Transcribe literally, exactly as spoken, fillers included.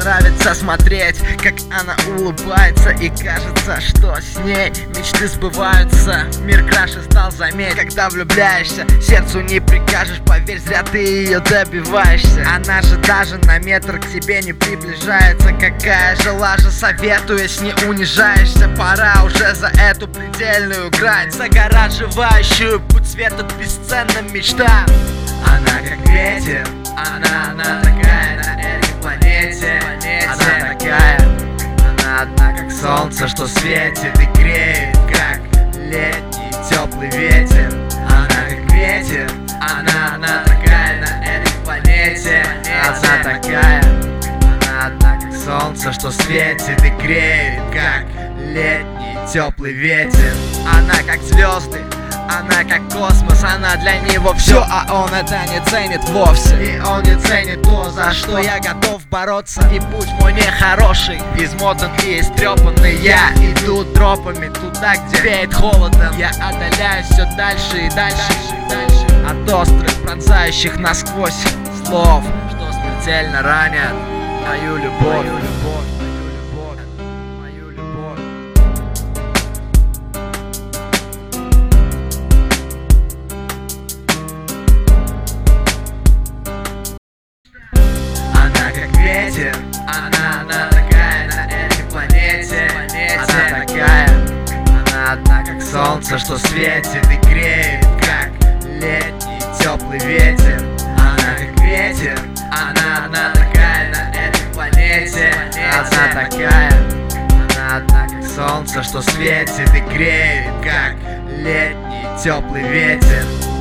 нравится смотреть, как она улыбается, и кажется, что с ней мечты сбываются. Мир краше стал, заметь, когда влюбляешься, сердцу не прикажешь, поверь, зря ты ее добиваешься. Она же даже на метр к тебе не приближается. Какая же лажа, советуясь, не унижаешься. Пора уже за эту предельную грань, загораживающую путь света бесценным мечтам. Она как ветер, она, она такая на этой планете, планете. Она такая, она одна как солнце, что светит и греет, как летний теплый ветер. Она как ветер, она, она такая на этой планете, одна такая, она одна как солнце, что светит и греет, как летний теплый ветер. Она как звезды, она как космос, она для него все, а он это не ценит вовсе. И он не ценит то, за что я готов бороться. И путь мой нехороший, измотан и истрепанный, я иду тропами туда, где веет холодом. Я отдаляюсь все дальше и дальше, и дальше от острых, пронзающих насквозь слов, что смертельно ранят мою любовь. Мою любовь. Ветер, она, она такая на этой планете, планете. Она такая, она одна как солнце, что светит и греет, как летний теплый ветер. Она как ветер, она, она такая на этой планете, планете. Она такая, она одна как солнце, что светит и греет, как летний теплый ветер.